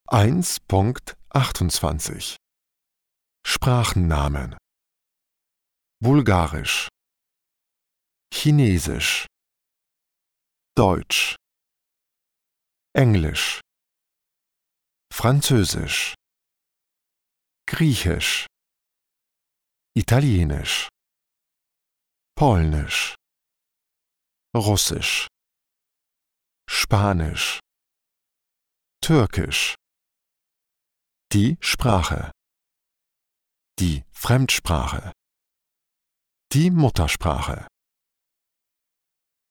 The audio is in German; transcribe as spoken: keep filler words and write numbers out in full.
eins Punkt achtundzwanzig Sprachennamen: Bulgarisch, Chinesisch, Deutsch, Englisch, Französisch, Griechisch, Italienisch, Polnisch, Russisch, Spanisch, Türkisch. Die Sprache, die Fremdsprache, die Muttersprache.